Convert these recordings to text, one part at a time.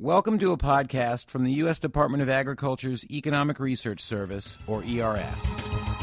Welcome to a podcast from the U.S. Department of Agriculture's Economic Research Service, or ERS.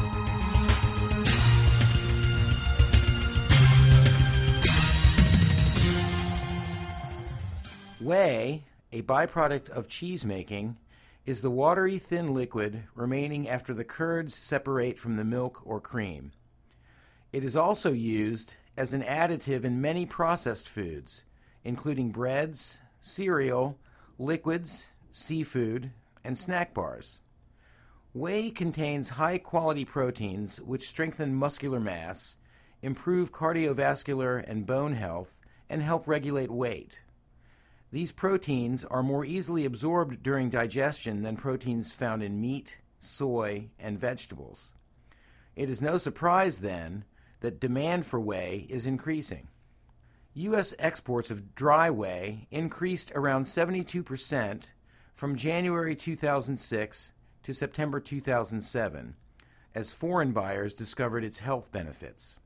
Whey, a byproduct of cheese making, is the watery, thin liquid remaining after the curds separate from the milk or cream. It is also used as an additive in many processed foods, including breads, cereal, liquids, seafood, and snack bars. Whey contains high-quality proteins which strengthen muscular mass, improve cardiovascular and bone health, and help regulate weight. These proteins are more easily absorbed during digestion than proteins found in meat, soy, and vegetables. It is no surprise, then, that demand for whey is increasing. U.S. exports of dry whey increased around 72% from January 2006 to September 2007, as foreign buyers discovered its health benefits.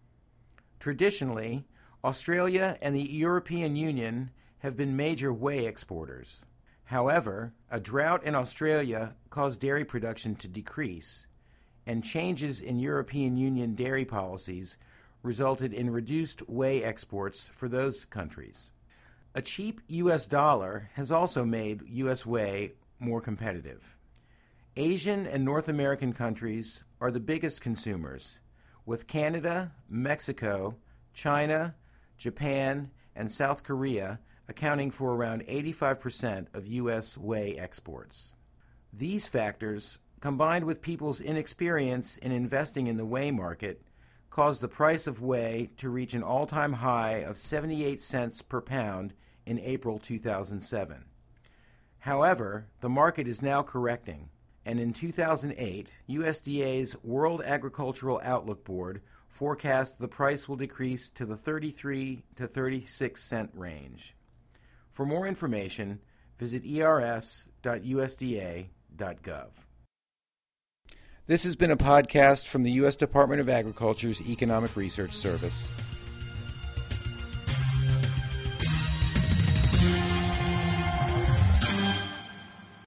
Traditionally, Australia and the European Union have been major whey exporters. However, a drought in Australia caused dairy production to decrease, and changes in European Union dairy policies resulted in reduced whey exports for those countries. A cheap U.S. dollar has also made U.S. whey more competitive. Asian and North American countries are the biggest consumers, with Canada, Mexico, China, Japan, and South Korea accounting for around 85% of U.S. whey exports. These factors, combined with people's inexperience in investing in the whey market, caused the price of whey to reach an all-time high of 78 cents per pound in April 2007. However, the market is now correcting, and in 2008, USDA's World Agricultural Outlook Board forecast the price will decrease to the 33 to 36 cent range. For more information, visit ers.usda.gov. This has been a podcast from the U.S. Department of Agriculture's Economic Research Service.